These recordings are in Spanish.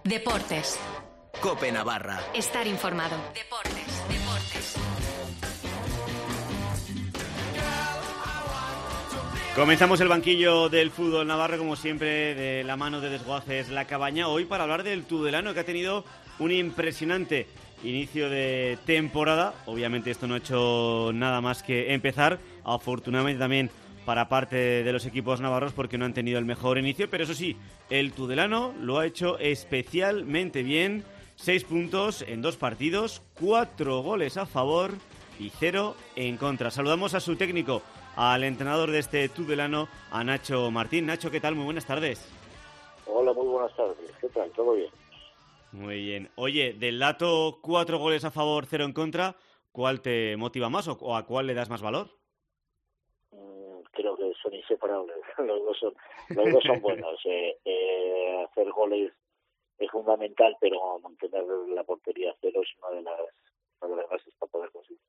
Deportes. COPE Navarra. Estar informado. Deportes. Comenzamos el banquillo del fútbol navarro, como siempre, de la mano de Desguaces La Cabaña, hoy para hablar del Tudelano, que ha tenido un impresionante inicio de temporada. Obviamente esto no ha hecho nada más que empezar, afortunadamente también para parte de los equipos navarros, porque no han tenido el mejor inicio, pero eso sí, el Tudelano lo ha hecho especialmente bien. 6 puntos en 2 partidos, 4 goles a favor y 0 en contra. Saludamos a su técnico, al entrenador de este Tudelano, a Nacho Martín. Nacho, ¿qué tal? Muy buenas tardes. Hola, muy buenas tardes. ¿Qué tal? ¿Todo bien? Muy bien. Oye, del dato 4 goles a favor, 0 en contra, ¿cuál te motiva más o a cuál le das más valor? Creo que son inseparables. Los dos son buenos. Hacer goles es fundamental, pero mantener la portería a cero es una de las bases para poder conseguir.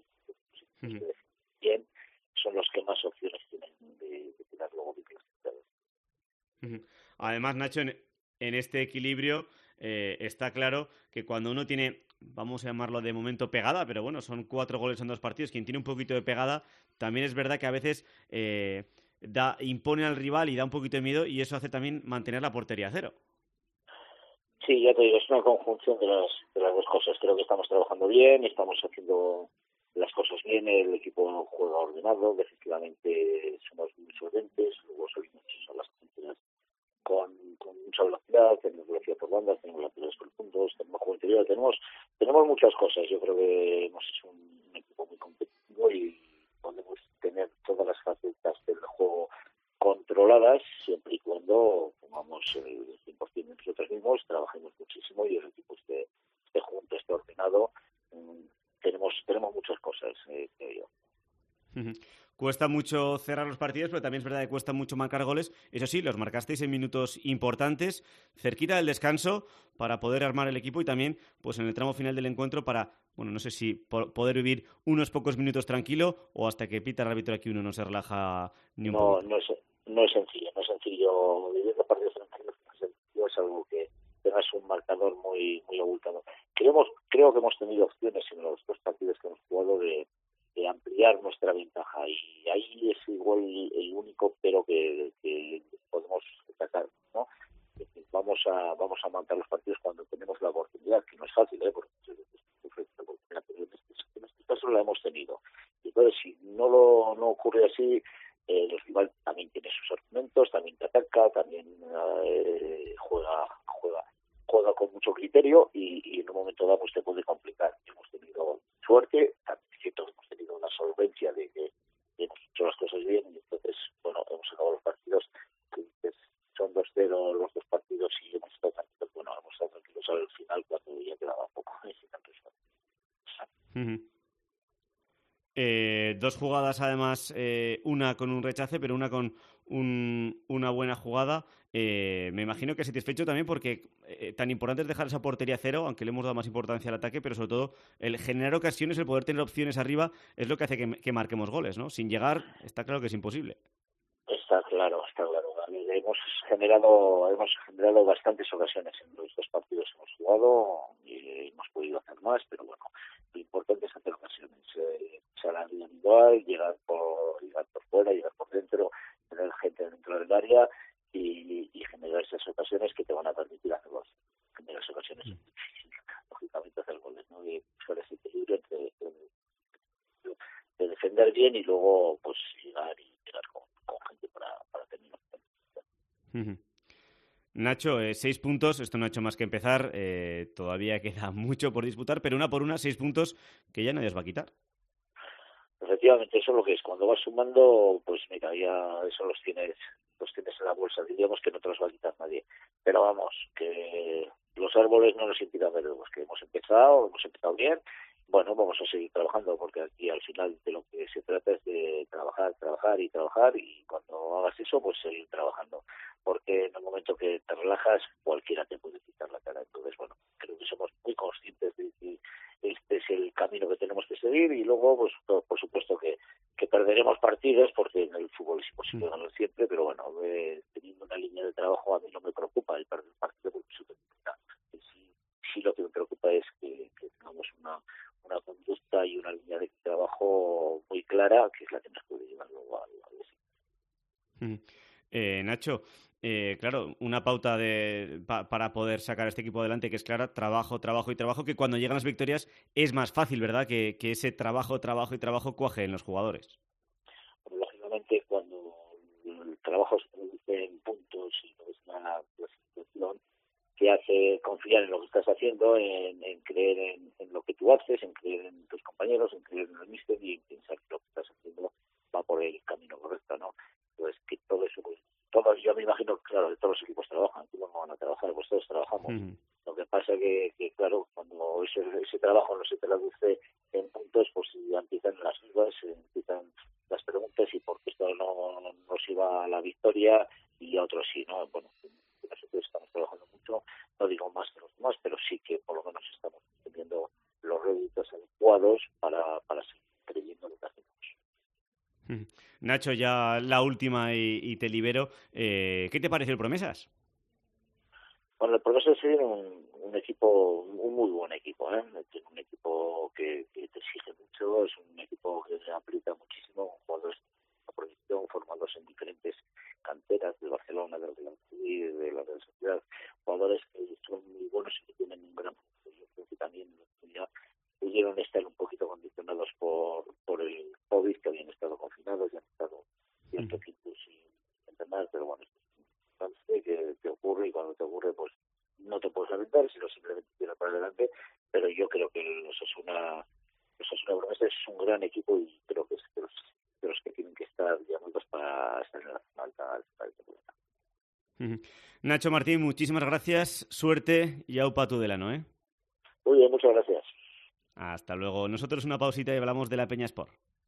Bien, son los que más opciones tienen de tirar luego de clasificados. Además, Nacho, en este equilibrio está claro que cuando uno tiene, vamos a llamarlo de momento pegada, pero bueno, son 4 goles en 2 partidos, quien tiene un poquito de pegada, también es verdad que a veces impone al rival y da un poquito de miedo, y eso hace también mantener la portería a cero. Sí, ya te digo, es una conjunción de las dos cosas. Creo que estamos trabajando bien, estamos haciendo las cosas bien, el equipo juega ordenado, definitivamente somos muy solventes, luego salimos a las canteras con mucha velocidad, tenemos velocidad por bandas, tenemos laterales profundos, tenemos juego interior, tenemos muchas cosas. Yo creo que hemos hecho un equipo muy competitivo y podemos tener todas las facetas del juego controladas, siempre y cuando pongamos el 100% de nosotros mismos, trabajemos muchísimo y el equipo esté junto, esté ordenado. Tenemos muchas cosas, creo yo. Cuesta mucho cerrar los partidos, pero también es verdad que cuesta mucho marcar goles. Eso sí, los marcasteis en minutos importantes, cerquita del descanso, para poder armar el equipo, y también pues en el tramo final del encuentro para, bueno, no sé si poder vivir unos pocos minutos tranquilo, o hasta que pita el árbitro aquí uno no se relaja ni un poco. No es sencillo. Vivir los partidos tranquilos no es sencillo, es algo que tengas un marcador muy abultado. Creo que hemos tenido opciones en los 2 partidos que hemos jugado de ampliar nuestra ventaja, y ahí es igual el único pero que podemos destacar, ¿no? Vamos a montar los partidos cuando tenemos la oportunidad, que no es fácil, porque en este caso la hemos tenido. Y entonces, si no ocurre así, el rival también tiene sus argumentos, también te ataca, también juega con mucho criterio, y en un momento dado pues te puede complicar. Hemos tenido suerte, también es cierto que hemos tenido una solvencia de que hemos hecho las cosas bien, y entonces, bueno, hemos acabado los partidos, que son 2-0 los 2 partidos, y hemos estado tranquilos. Bueno, hemos estado tranquilos al final cuando ya quedaba poco. 2 jugadas, además, una con un rechace, pero una con una buena jugada. Me imagino que satisfecho también, porque tan importante es dejar esa portería a cero, aunque le hemos dado más importancia al ataque, pero sobre todo el generar ocasiones, el poder tener opciones arriba, es lo que hace que marquemos goles, ¿no? Sin llegar, está claro que es imposible. Está claro. Hemos generado bastantes ocasiones en los 2 partidos que hemos jugado, y hemos podido hacer más, pero bueno, lo importante es hacer ocasiones, salir individual, llegar por fuera, llegar por dentro, tener gente dentro del área y generar esas ocasiones que te van a permitir hacerlos. Generar esas ocasiones, lógicamente hacer goles, ¿no? Y buscar ese equilibrio de defender bien y luego pues llegar con gente para terminar. Nacho, 6 puntos, esto no ha hecho más que empezar, todavía queda mucho por disputar, pero una por una, 6 puntos que ya nadie os va a quitar. Efectivamente, eso es lo que es. Cuando vas sumando, pues mira, ya eso los tienes en la bolsa. Diríamos que no te los va a quitar nadie. Pero vamos, que los árboles no nos impidan ver el bosque. Hemos empezado bien. Bueno, vamos a seguir trabajando, porque aquí al final de lo que se trata es de trabajar, y cuando hagas eso, pues seguir trabajando. Porque en el momento que te relajas, cualquiera te puede quitar la cara. Entonces, bueno, creo que somos muy conscientes de que este es el camino que tenemos que seguir, y luego, pues por supuesto que perderemos partidos, porque en el fútbol es imposible ganar siempre, pero bueno, teniendo una línea de trabajo a mí no me preocupa el perder partidos, porque eso te Nacho, claro, una pauta para poder sacar a este equipo adelante que es clara, trabajo, trabajo y trabajo, que cuando llegan las victorias es más fácil, ¿verdad? Que ese trabajo, trabajo y trabajo cuaje en los jugadores. Lógicamente, cuando el trabajo se traduce en puntos y no es una clasificación, te hace confiar en lo que estás haciendo, en creer en lo que tú haces, en creer en tus compañeros, en creer en el míster y en pensar que lo que estás haciendo va por el camino correcto, ¿no? Pues que todo eso, pues, todos, yo me imagino, claro, que todos los equipos trabajan, aquí no van a trabajar, pues todos trabajamos. Uh-huh. Lo que pasa que claro, cuando ese trabajo no se traduce en puntos, pues ya empiezan las dudas, empiezan las preguntas y por qué esto no nos iba a la victoria y a otros sí, ¿no? Bueno, nosotros estamos trabajando mucho, no digo más que los demás, pero sí que por lo menos estamos teniendo los réditos adecuados para seguir creyendo lo que hacemos. Nacho, ya la última y te libero. ¿Qué te pareció el Promesas? Bueno, el Promesas es un equipo, un muy buen equipo, ¿eh? Tiene un equipo que te exige mucho, es un equipo que se aplica muchísimo, jugadores de proyección formados en diferentes canteras de Barcelona, de la Madrid, de la Real Sociedad, jugadores que son muy buenos y que tienen un gran futuro. Yo creo que también ya pudieron estar un poquito condicionados por el COVID, que habían estado confinados y han estado cierto tiempo sin entrenar, pero bueno, que te ocurre y cuando te ocurre pues no te puedes aventar, sino simplemente tirar para adelante, pero yo creo que el Osasuna Promesas es un gran equipo y creo que es de los que tienen que estar llamados para estar en la alta temporada. Nacho Martín, muchísimas gracias, suerte y aupa Tudelano, ¿eh? Muy bien, muchas gracias. Hasta luego. Nosotros una pausita y hablamos de la Peña Sport.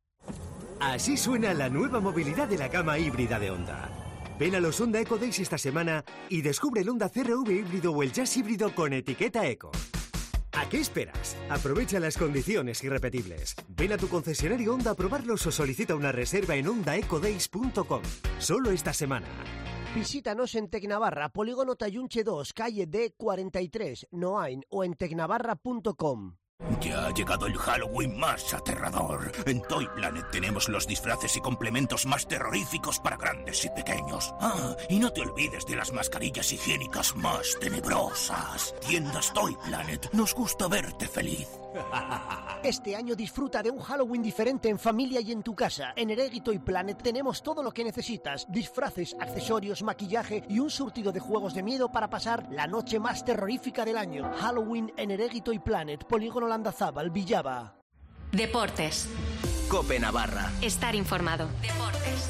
Así suena la nueva movilidad de la gama híbrida de Honda. Ven a los Honda Eco Days esta semana y descubre el Honda CR-V híbrido o el Jazz híbrido con etiqueta Eco. ¿A qué esperas? Aprovecha las condiciones irrepetibles. Ven a tu concesionario Honda a probarlos o solicita una reserva en hondaecodays.com. Solo esta semana. Visítanos en Tecnavarra, Polígono Tayunche 2, calle D43, Noain o en tecnavarra.com. Ya ha llegado el Halloween más aterrador. En Toy Planet tenemos los disfraces y complementos más terroríficos para grandes y pequeños. Ah, y no te olvides de las mascarillas higiénicas más tenebrosas. Tiendas Toy Planet, nos gusta verte feliz. Este año disfruta de un Halloween diferente en familia y en tu casa. En Eregi Toy Planet tenemos todo lo que necesitas. Disfraces, accesorios, maquillaje y un surtido de juegos de miedo para pasar la noche más terrorífica del año. Halloween en Eregi Toy Planet, Polígono Landazábal, Villaba. Deportes. COPE Navarra. Estar informado. Deportes.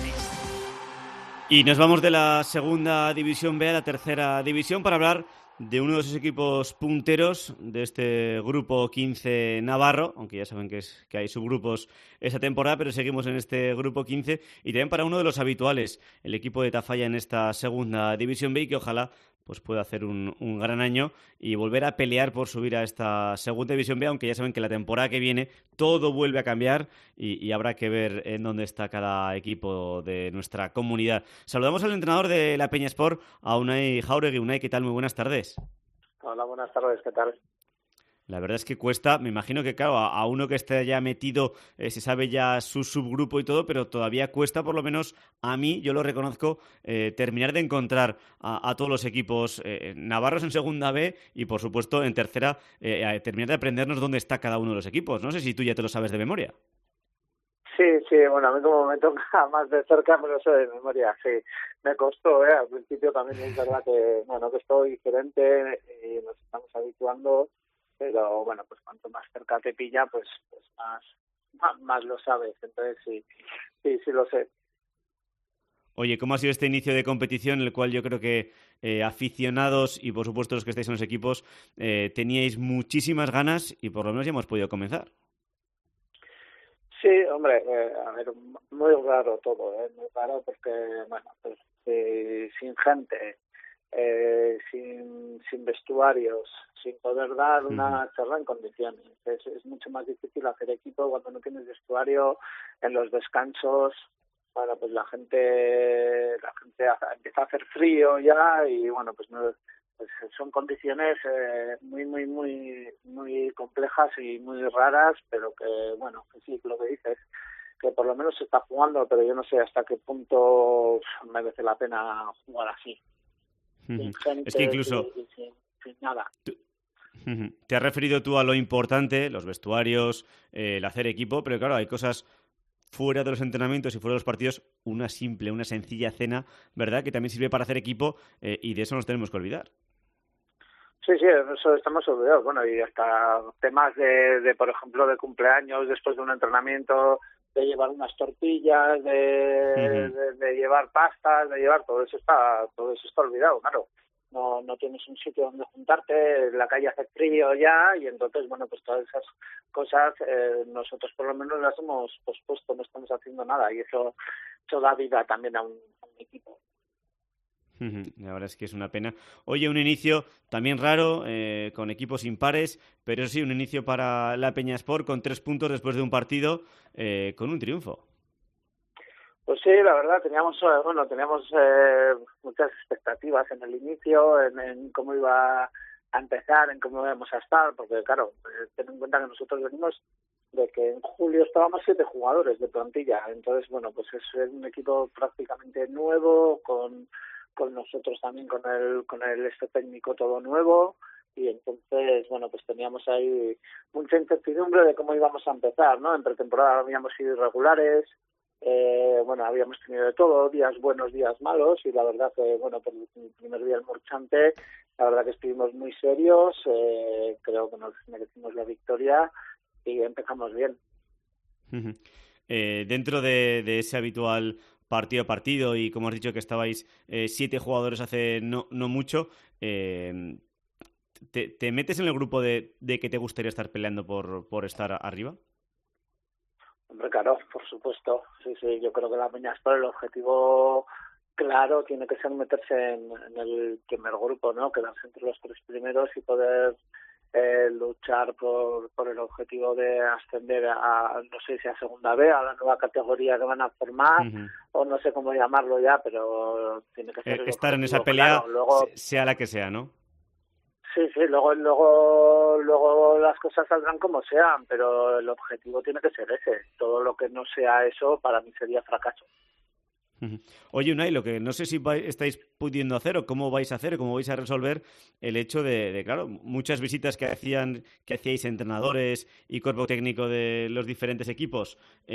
Y nos vamos de la segunda división B a la tercera división para hablar de uno de esos equipos punteros de este grupo 15 navarro, aunque ya saben que hay subgrupos esa temporada, pero seguimos en este grupo 15, y también para uno de los habituales, el equipo de Tafalla en esta segunda división B, y que ojalá pues pueda hacer un gran año y volver a pelear por subir a esta segunda división B, aunque ya saben que la temporada que viene todo vuelve a cambiar y habrá que ver en dónde está cada equipo de nuestra comunidad. Saludamos al entrenador de la Peña Sport, a Unai Jauregui. Unai, ¿qué tal? Muy buenas tardes. Hola, buenas tardes, ¿qué tal? La verdad es que cuesta, me imagino que claro, a uno que esté ya metido, se sabe ya su subgrupo y todo, pero todavía cuesta, por lo menos a mí, yo lo reconozco, terminar de encontrar a todos los equipos navarros en segunda B y por supuesto en tercera, terminar de aprendernos dónde está cada uno de los equipos. No sé si tú ya te lo sabes de memoria. Sí, bueno, a mí como me toca más de cerca me lo sé de memoria, sí. Me costó, al principio también es verdad que, bueno, que es todo diferente y nos estamos habituando, pero bueno, pues cuanto más cerca te pilla, pues más lo sabes, entonces sí lo sé. Oye, ¿cómo ha sido este inicio de competición en el cual yo creo que aficionados y por supuesto los que estáis en los equipos teníais muchísimas ganas y por lo menos ya hemos podido comenzar? Sí, hombre, a ver, muy raro todo, muy raro porque, bueno, pues sin gente, sin vestuarios, sin poder dar una charla en condiciones. Es mucho más difícil hacer equipo cuando no tienes vestuario, en los descansos. Bueno, pues la gente empieza a hacer frío ya y bueno, pues no, pues son condiciones muy complejas y muy raras, pero que bueno, que sí, lo que dices, por lo menos se está jugando, pero yo no sé hasta qué punto merece la pena jugar así. Sin gente, es que incluso sin nada. Te has referido tú a lo importante, los vestuarios, el hacer equipo, pero claro, hay cosas fuera de los entrenamientos y fuera de los partidos, una sencilla cena, ¿verdad? Que también sirve para hacer equipo y de eso nos tenemos que olvidar. Sí, eso estamos olvidados. Bueno, y hasta temas de por ejemplo, de cumpleaños después de un entrenamiento, de llevar unas tortillas, de llevar pastas, de llevar todo eso está olvidado, claro. No tienes un sitio donde juntarte, en la calle hace frío ya, y entonces, bueno, pues todas esas cosas nosotros por lo menos las hemos pospuesto, no estamos haciendo nada, y eso da vida también a un equipo. La verdad es que es una pena. Oye, un inicio también raro, con equipos impares, pero sí, un inicio para la Peñasport con 3 puntos después de un partido con un triunfo. Pues sí, la verdad, teníamos muchas expectativas en el inicio, en cómo iba a empezar, en cómo íbamos a estar, porque claro, ten en cuenta que nosotros venimos de que en julio estábamos 7 jugadores de plantilla, entonces bueno, pues es un equipo prácticamente nuevo, con nosotros también con el técnico todo nuevo, y entonces bueno, pues teníamos ahí mucha incertidumbre de cómo íbamos a empezar, ¿no? En pretemporada habíamos sido irregulares, bueno, habíamos tenido de todo, días buenos, días malos, y la verdad que bueno, por el primer día el Murchante, la verdad que estuvimos muy serios, creo que nos merecimos la victoria y empezamos bien. Dentro de ese habitual partido a partido, y como has dicho que estabais 7 jugadores hace no mucho, ¿te metes en el grupo de que te gustaría estar peleando por estar arriba? Hombre, claro, por supuesto. Sí, yo creo que la Peñasport, el objetivo claro tiene que ser meterse en el primer grupo, ¿no? Quedarse entre los 3 primeros y poder luchar por el objetivo de ascender a, no sé si a Segunda B, a la nueva categoría que van a formar, o no sé cómo llamarlo ya, pero tiene que ser estar en esa pelea, claro. Luego, sea la que sea, ¿no? Sí, luego las cosas saldrán como sean, pero el objetivo tiene que ser ese. Todo lo que no sea eso para mí sería fracaso. Oye, Unai, lo que no sé si estáis pudiendo hacer o cómo vais a hacer, cómo vais a resolver el hecho de claro, muchas visitas que hacíais entrenadores y cuerpo técnico de los diferentes equipos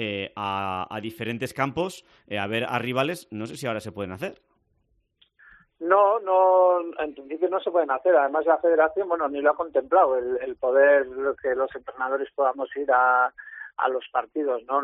a diferentes campos, a ver a rivales, no sé si ahora se pueden hacer. No, en principio no se pueden hacer. Además la federación, bueno, ni lo ha contemplado, el poder que los entrenadores podamos ir a los partidos, ¿no?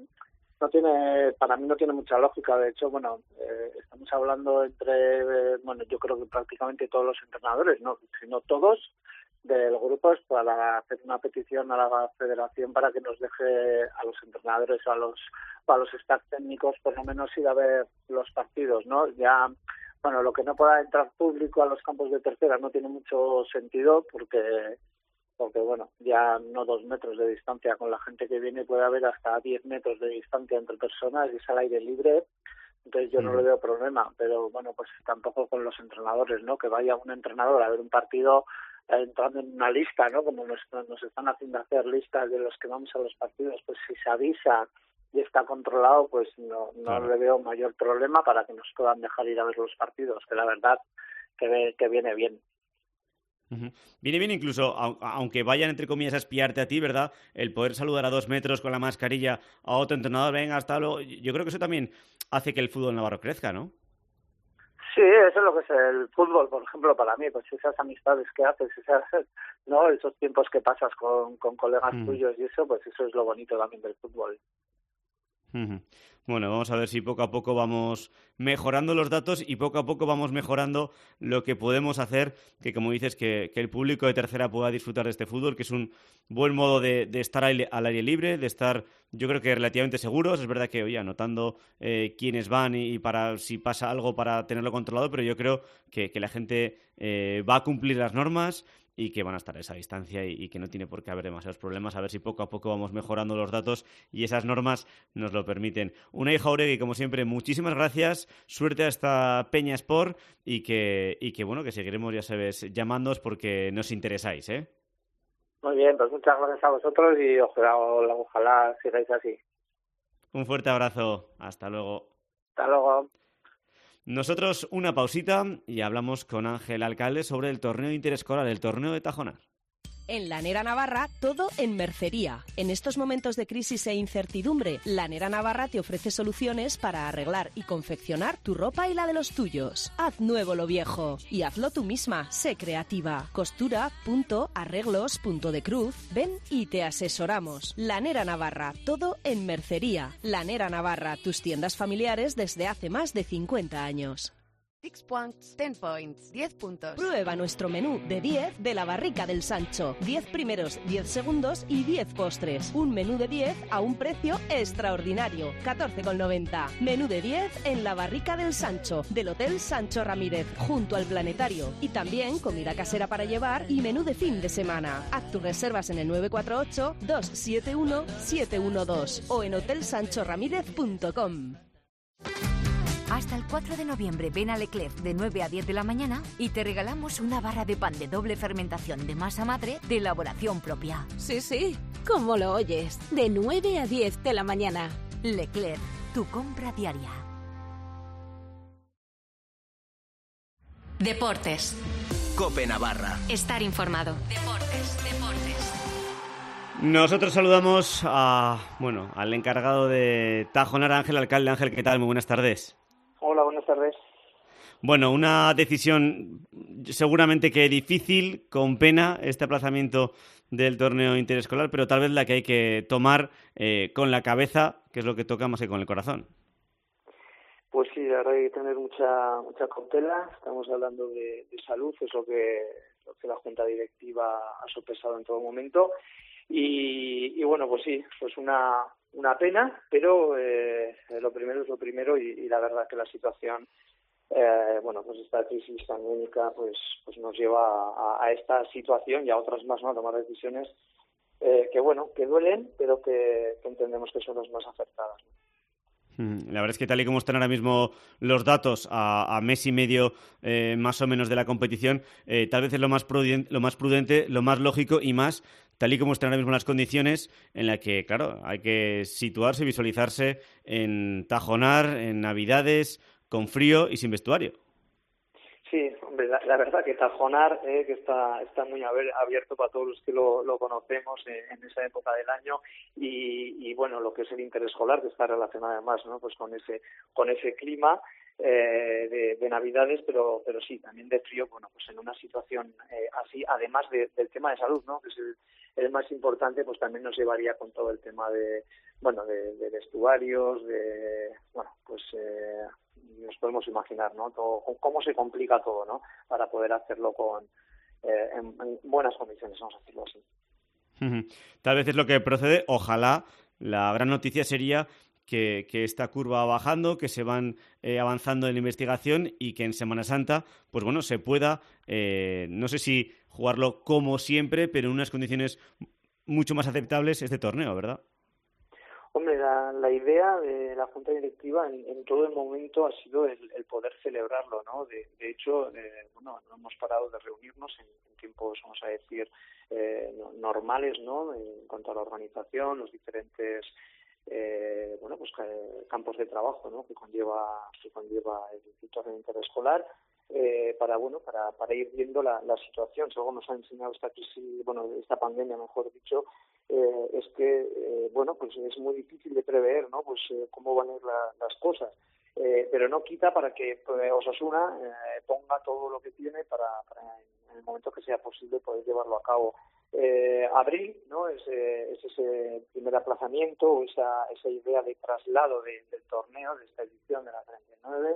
Para mí no tiene mucha lógica. De hecho, bueno, estamos hablando bueno, yo creo que prácticamente todos los entrenadores, no, sino todos del grupo, es para hacer una petición a la federación para que nos deje a los entrenadores o a los staff técnicos por lo menos ir a ver los partidos, ¿no? Ya, bueno, lo que no pueda entrar público a los campos de tercera no tiene mucho sentido porque bueno, ya no 2 metros de distancia, con la gente que viene puede haber hasta 10 metros de distancia entre personas y es al aire libre, entonces yo no le veo problema, pero bueno, pues tampoco con los entrenadores, ¿no? Que vaya un entrenador a ver un partido entrando en una lista, ¿no? Como nos están haciendo hacer listas de los que vamos a los partidos, pues si se avisa y está controlado, pues no le veo mayor problema para que nos puedan dejar ir a ver los partidos, que la verdad que viene bien. Viene bien incluso, aunque vayan entre comillas a espiarte a ti, ¿verdad? El poder saludar a 2 metros con la mascarilla a otro entrenador, venga, hasta luego. Yo creo que eso también hace que el fútbol navarro crezca, ¿no? Sí, eso es lo que es el fútbol, por ejemplo, para mí, pues esas amistades que haces, ¿no? Esos tiempos que pasas con colegas tuyos y eso, pues eso es lo bonito también del fútbol. Bueno, vamos a ver si poco a poco vamos mejorando los datos y poco a poco vamos mejorando lo que podemos hacer, que como dices, que el público de tercera pueda disfrutar de este fútbol, que es un buen modo de estar al aire libre, de estar, yo creo que relativamente seguros. Es verdad que, oye, anotando quiénes van y para si pasa algo para tenerlo controlado, pero yo creo que la gente va a cumplir las normas y que van a estar a esa distancia y que no tiene por qué haber demasiados problemas. A ver si poco a poco vamos mejorando los datos y esas normas nos lo permiten. Unai Jauregui, como siempre, muchísimas gracias. Suerte a esta Peñasport y que bueno, que seguiremos, ya sabes, llamándoos porque nos interesáis, ¿eh? Muy bien, pues muchas gracias a vosotros y ojalá sigáis así. Un fuerte abrazo. Hasta luego. Hasta luego. Nosotros una pausita y hablamos con Ángel Alcalde sobre el torneo interescolar, el torneo de Tajonar. En Lanera Navarra, todo en mercería. En estos momentos de crisis e incertidumbre, Lanera Navarra te ofrece soluciones para arreglar y confeccionar tu ropa y la de los tuyos. Haz nuevo lo viejo y hazlo tú misma. Sé creativa. Costura, punto, arreglos, punto de cruz. Ven y te asesoramos. Lanera Navarra, todo en mercería. Lanera Navarra, tus tiendas familiares desde hace más de 50 años. 6 points, 10 points, 10 puntos. Prueba nuestro menú de 10 de la Barrica del Sancho. 10 primeros, 10 segundos y 10 postres. Un menú de 10 a un precio extraordinario. 14,90. Menú de 10 en la Barrica del Sancho, del Hotel Sancho Ramírez, junto al Planetario. Y también comida casera para llevar y menú de fin de semana. Haz tus reservas en el 948-271-712 o en hotelsanchoramírez.com. Hasta el 4 de noviembre ven a Leclerc de 9 a 10 de la mañana y te regalamos una barra de pan de doble fermentación de masa madre de elaboración propia. Sí, como lo oyes, de 9 a 10 de la mañana. Leclerc, tu compra diaria. Deportes. COPE Navarra. Estar informado. Deportes. Nosotros saludamos al encargado de Tajonar, Ángel Alcalde. Ángel, ¿qué tal? Muy buenas tardes. Hola, buenas tardes. Bueno, una decisión seguramente que difícil, con pena, este aplazamiento del torneo interescolar, pero tal vez la que hay que tomar con la cabeza, que es lo que toca más que con el corazón. Pues sí, la verdad hay que tener mucha cautela. Estamos hablando de salud, es lo que la Junta Directiva ha sopesado en todo momento. Y bueno, pues sí, pues una pena, pero lo primero es lo primero y la verdad que la situación, pues esta crisis pandémica pues nos lleva a esta situación y a otras más, ¿no? A tomar decisiones que duelen, pero que entendemos que son las más acertadas, ¿no? La verdad es que tal y como están ahora mismo los datos a mes y medio más o menos de la competición, tal vez es lo más prudente, lo más lógico y más tal y como están ahora mismo las condiciones en la que, claro, hay que situarse y visualizarse en Tajonar, en Navidades, con frío y sin vestuario. Sí, hombre, la verdad que Tajonar, que está muy abierto para todos los que lo conocemos en esa época del año y bueno, lo que es el interescolar, que está relacionado además, ¿no? Pues con ese clima de Navidades, pero sí, también de frío, bueno, pues en una situación así, además del tema de salud, ¿no? Que es el más importante, pues también nos llevaría con todo el tema de vestuarios, nos podemos imaginar, ¿no? Todo, cómo se complica todo, ¿no? Para poder hacerlo en buenas condiciones, vamos a decirlo así. Tal vez es lo que procede. Ojalá la gran noticia sería que esta curva va bajando, que se van avanzando en la investigación y que en Semana Santa, pues bueno, se pueda, no sé si jugarlo como siempre, pero en unas condiciones mucho más aceptables este torneo, ¿verdad? Hombre, la idea de la Junta Directiva en todo el momento ha sido el poder celebrarlo, ¿no? De hecho, no hemos parado de reunirnos en tiempos, vamos a decir, normales, ¿no? En cuanto a la organización, los diferentes campos de trabajo, ¿no? que conlleva el torneo interescolar, para ir viendo la situación. Según nos ha enseñado esta crisis, esta pandemia, mejor dicho, es que pues es muy difícil de prever, ¿no? Pues cómo van a ir las cosas, pero no quita para que Osasuna ponga todo lo que tiene para en el momento que sea posible poder llevarlo a cabo. Abril, ¿no? Es ese primer aplazamiento o esa idea de traslado del torneo, de esta edición de la 39,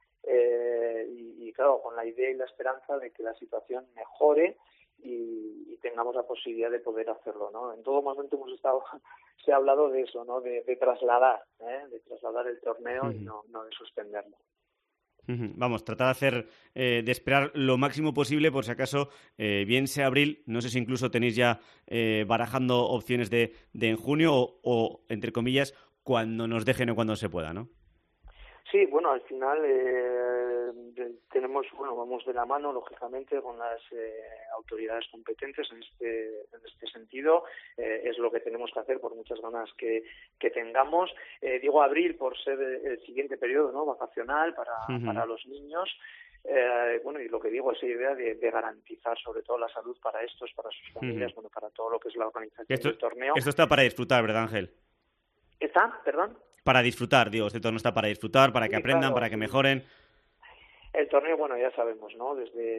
y claro, con la idea y la esperanza de que la situación mejore y tengamos la posibilidad de poder hacerlo, ¿no? En todo momento se ha hablado de eso, ¿no? De trasladar el torneo y no de suspenderlo. Vamos, tratar de esperar lo máximo posible por si acaso, bien sea abril, no sé si incluso tenéis ya barajando opciones de en junio o entre comillas, cuando nos dejen o cuando se pueda, ¿no? Sí, bueno, al final vamos de la mano, lógicamente, con las autoridades competentes en este sentido. Es lo que tenemos que hacer por muchas ganas que tengamos. Digo abril por ser el siguiente periodo, ¿no?, vacacional para los niños. Y lo que digo es la idea de garantizar sobre todo la salud para estos, para sus familias, para todo lo que es la organización del torneo. Esto está para disfrutar, ¿verdad, Ángel? ¿Está? ¿Perdón? Para disfrutar, digo, este torneo está para disfrutar, para que aprendan, claro, para que mejoren. El torneo, ya sabemos, ¿no?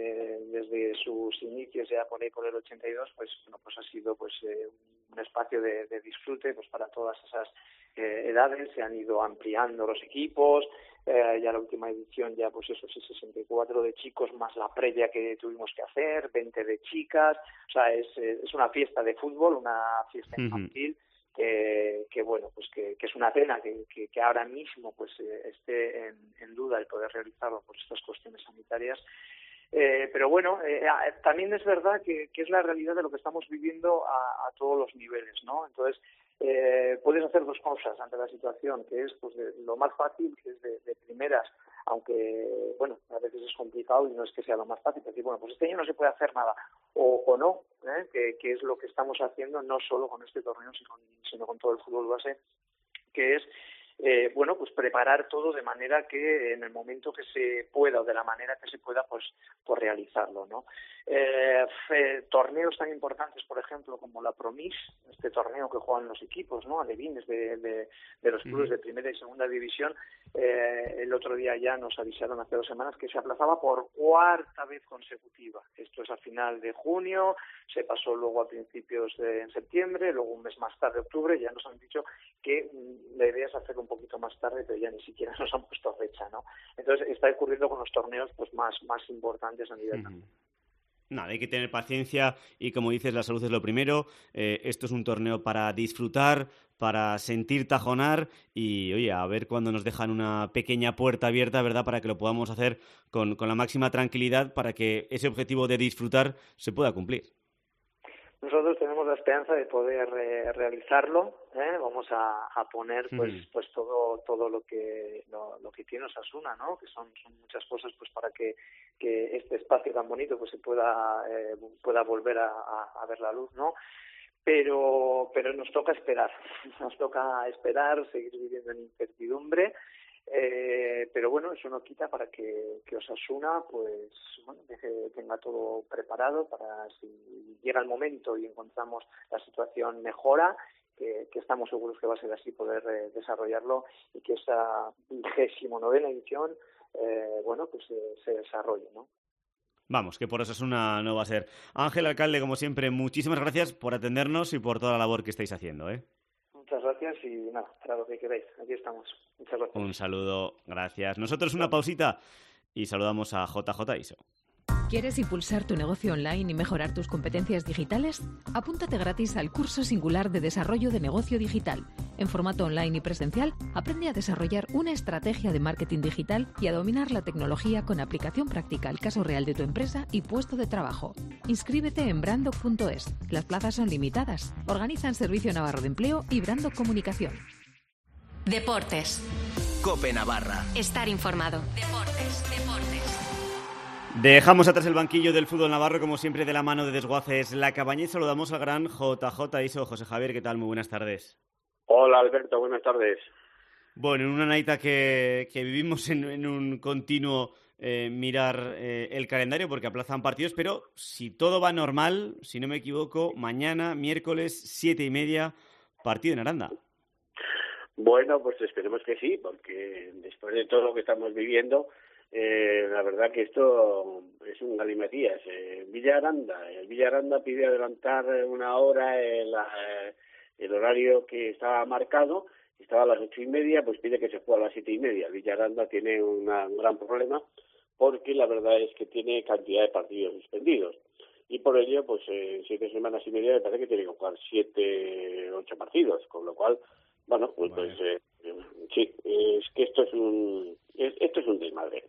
Desde sus inicios, ya por ahí por el 82, pues ha sido un espacio de disfrute pues para todas esas edades. Se han ido ampliando los equipos. Ya la última edición, ya pues eso sí, 64 de chicos más la previa que tuvimos que hacer, 20 de chicas. O sea, es una fiesta de fútbol, una fiesta infantil. Que es una pena que ahora mismo pues esté en duda el poder realizarlo por estas cuestiones sanitarias. Pero también es verdad que es la realidad de lo que estamos viviendo a todos los niveles, ¿no? Entonces, puedes hacer dos cosas ante la situación, que es lo más fácil, que es de primeras, aunque a veces es complicado y no es que sea lo más fácil, decir, este año no se puede hacer nada, o no, que es lo que estamos haciendo no solo con este torneo, sino con todo el fútbol base, que es preparar todo de manera que en el momento que se pueda o de la manera que se pueda pues realizarlo, ¿no? Torneos tan importantes, por ejemplo, como la Promis, este torneo que juegan los equipos, ¿no?, alevines de los clubes de primera y segunda división, el otro día ya nos avisaron hace 2 semanas que se aplazaba por 4ª vez consecutiva. Esto es a final de junio, se pasó luego a principios de septiembre, luego un mes más tarde, octubre. Ya nos han dicho que la idea es hacerlo un poquito más tarde, pero ya ni siquiera nos han puesto fecha, ¿no? Entonces está ocurriendo con los torneos pues más importantes a nivel nacional. Nada, hay que tener paciencia y, como dices, la salud es lo primero. Esto es un torneo para disfrutar, para sentir tajonar y, oye, a ver cuándo nos dejan una pequeña puerta abierta, ¿verdad?, para que lo podamos hacer con la máxima tranquilidad para que ese objetivo de disfrutar se pueda cumplir. Nosotros tenemos la esperanza de poder realizarlo. Vamos a poner pues todo lo que tiene Osasuna, ¿no?, que son muchas cosas pues para que este espacio tan bonito pues se pueda volver a ver la luz, ¿no? Pero nos toca esperar, seguir viviendo en incertidumbre. Pero eso no quita para que Osasuna tenga todo preparado para, si llega el momento y encontramos la situación mejora, que estamos seguros que va a ser así, poder desarrollarlo y que esa 29ª edición se desarrolle, ¿no? Vamos, que por Osasuna no va a ser. Ángel, alcalde, como siempre, muchísimas gracias por atendernos y por toda la labor que estáis haciendo, Muchas gracias y nada, para lo que queráis. Aquí estamos. Muchas gracias. Un saludo, gracias. Nosotros una pausita y saludamos a JJ ISO. ¿Quieres impulsar tu negocio online y mejorar tus competencias digitales? Apúntate gratis al curso singular de desarrollo de negocio digital. En formato online y presencial, aprende a desarrollar una estrategia de marketing digital y a dominar la tecnología con aplicación práctica al caso real de tu empresa y puesto de trabajo. Inscríbete en Brandoc.es. Las plazas son limitadas. Organizan Servicio Navarro de Empleo y Brandoc Comunicación. Deportes. COPE Navarra. Estar informado. Deportes. Dejamos atrás el banquillo del fútbol navarro, como siempre, de la mano de Desguaces La Cabaña, y saludamos al gran JJ ISO. José Javier, ¿qué tal? Muy buenas tardes. Hola, Alberto, buenas tardes. Bueno, en una naita que vivimos en un continuo mirar el calendario, porque aplazan partidos, pero si todo va normal, si no me equivoco, mañana, miércoles, 7:30, partido en Aranda. Bueno, pues esperemos que sí, porque después de todo lo que estamos viviendo, la verdad que esto es un galimatías. El Villa Aranda pide adelantar 1 hora el horario que estaba marcado, estaba a las 8:30, pues pide que se juegue a las 7:30. El Villa Aranda tiene un gran problema porque la verdad es que tiene cantidad de partidos suspendidos y por ello, pues 7 semanas y media me parece que tiene que jugar 8 partidos, con lo cual, sí, es que esto es un desmadre.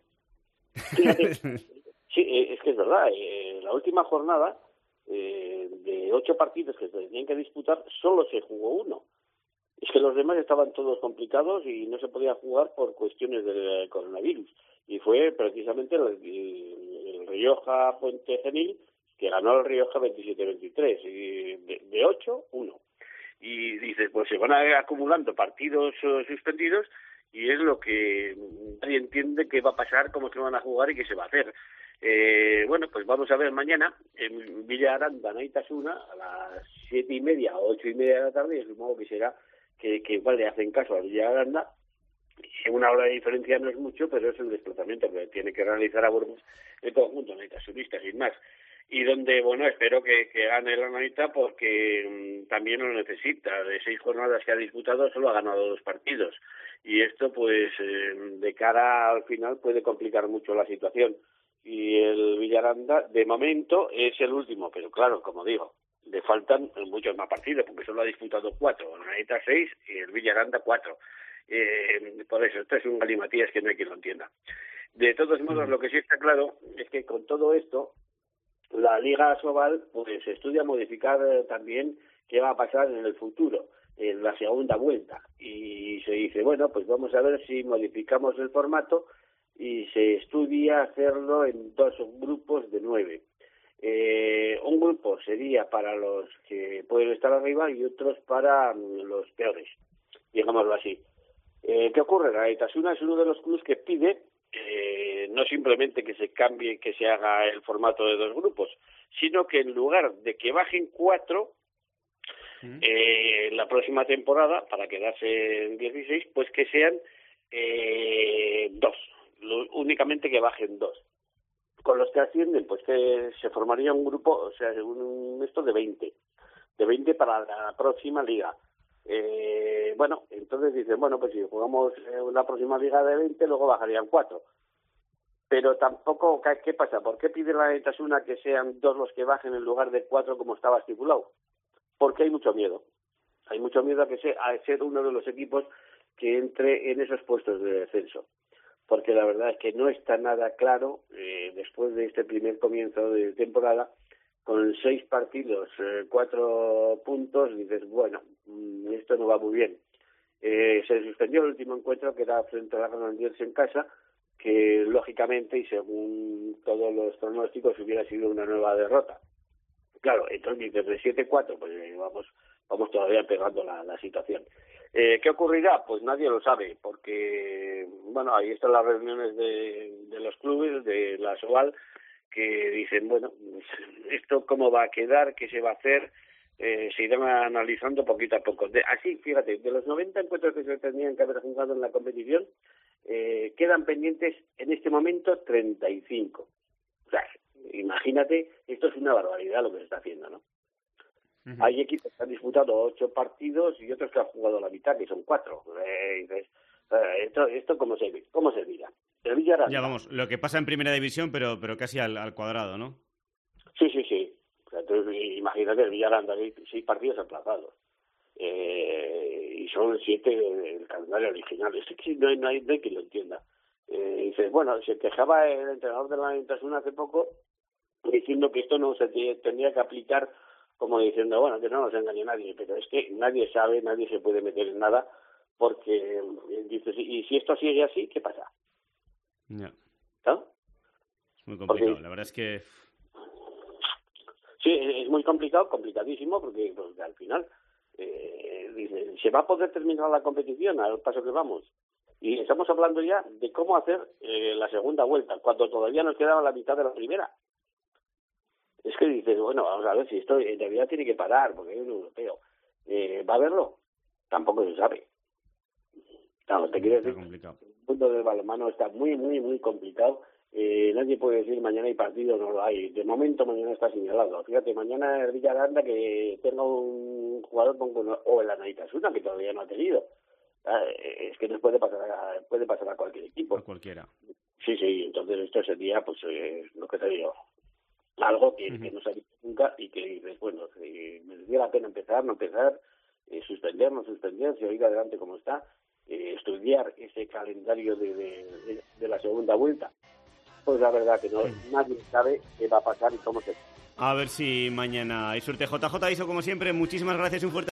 Sí, es que es verdad. La última jornada, de 8 partidos que se tenían que disputar, solo se jugó 1. Es que los demás estaban todos complicados y no se podía jugar por cuestiones del coronavirus. Y fue precisamente el Rioja Puente Genil que ganó el Rioja 27-23, y de 8-1. Y dices, pues se van acumulando partidos suspendidos y es lo que nadie entiende qué va a pasar, cómo se van a jugar y qué se va a hacer. Bueno, pues vamos a ver mañana en Villa Aranda, Naitasuna, a las 7:30 o 8:30 de la tarde, y supongo que será que igual le hacen caso a Villa Aranda. Una hora de diferencia no es mucho, pero es el desplazamiento que tiene que realizar a Burgos el conjunto naitasunista, sin más. Y donde, bueno, espero que gane la Naita porque también lo necesita. De 6 jornadas que ha disputado, solo ha ganado 2 partidos. Y esto, pues, de cara al final puede complicar mucho la situación. Y el Villaranda, de momento, es el último. Pero claro, como digo, le faltan muchos más partidos, porque solo ha disputado 4. La Naita 6 y el Villaranda 4. Por eso, esto es un galimatías que no hay quien lo entienda. De todos modos, lo que sí está claro es que con todo esto, la Liga Asobal pues estudia modificar también qué va a pasar en el futuro, en la segunda vuelta. Y se dice, bueno, pues vamos a ver si modificamos el formato y se estudia hacerlo en 2 grupos de 9. Un grupo sería para los que pueden estar arriba y otros para los peores, digámoslo así. ¿Qué ocurre? La Naitasuna es uno de los clubes que pide no simplemente que se cambie, que se haga el formato de 2 grupos, sino que en lugar de que bajen 4 la próxima temporada, para quedarse en 16, pues que sean 2, únicamente que bajen 2. Con los que ascienden, pues que se formaría un grupo, o sea, esto de 20 para la próxima liga. Bueno, entonces dicen, bueno, pues si jugamos la próxima liga de 20, luego bajarían 4. Pero tampoco, ¿qué pasa? ¿Por qué pide la Naitasuna que sean 2 los que bajen en lugar de 4 como estaba estipulado? Porque hay mucho miedo. Hay mucho miedo a ser uno de los equipos que entre en esos puestos de descenso. Porque la verdad es que no está nada claro, después de este primer comienzo de temporada, con 6 partidos, 4 puntos, dices, bueno, esto no va muy bien. Se suspendió el último encuentro, que era frente a la Granollers en casa, que lógicamente, y según todos los pronósticos, hubiera sido una nueva derrota. Claro, entonces desde 7-4, pues vamos todavía pegando la situación. ¿Qué ocurrirá? Pues nadie lo sabe, porque, bueno, ahí están las reuniones de los clubes, de la Asobal, que dicen, bueno, esto cómo va a quedar, qué se va a hacer, se irán analizando poquito a poco. Así, fíjate, de los 90 encuentros que se tendrían que haber jugado en la competición, quedan pendientes en este momento 35. O sea, imagínate, esto es una barbaridad lo que se está haciendo, ¿no? Uh-huh. Hay equipos que han disputado 8 partidos y otros que han jugado la mitad, que son 4. Dices, esto ¿cómo se mira? El Villaranda. Ya vamos, lo que pasa en primera división, pero casi al cuadrado, ¿no? Sí. O sea, entonces, imagínate, el Villaranda, 6 partidos aplazados. Y son 7 del calendario original. Es que no hay quien lo entienda. Dices, bueno, se quejaba el entrenador de la Naitasuna hace poco diciendo que esto no se tendría que aplicar, como diciendo, bueno, que no nos engañe nadie, pero es que nadie sabe, nadie se puede meter en nada, porque dices, y si esto sigue así, ¿qué pasa? Ya. ¿No? Es muy complicado, porque, la verdad es que... Sí, es muy complicado, complicadísimo, porque al final dice, ¿se va a poder terminar la competición al paso que vamos? Y estamos hablando ya de cómo hacer la segunda vuelta, cuando todavía nos quedaba la mitad de la primera. Es que dices, bueno, vamos a ver si esto en realidad tiene que parar, porque hay un europeo. ¿Va a haberlo? Tampoco se sabe. Claro, te quiero decir, el mundo del balonmano está muy, muy, muy complicado. Nadie puede decir mañana hay partido, no lo hay. De momento mañana está señalado. Fíjate, mañana el Villaranda que tenga un jugador o el Naitasuna que todavía no ha tenido. Es que nos puede pasar a cualquier equipo. A cualquiera. Sí, entonces esto sería, pues, lo que te digo, algo que no se ha visto nunca y que dices, bueno, merecía la pena empezar, no empezar, suspender, no suspender, seguir adelante como está, estudiar ese calendario de la segunda vuelta. Pues la verdad que nadie sabe qué va a pasar y cómo se... A ver si mañana hay suerte. JJ Iso, como siempre, muchísimas gracias y un fuerte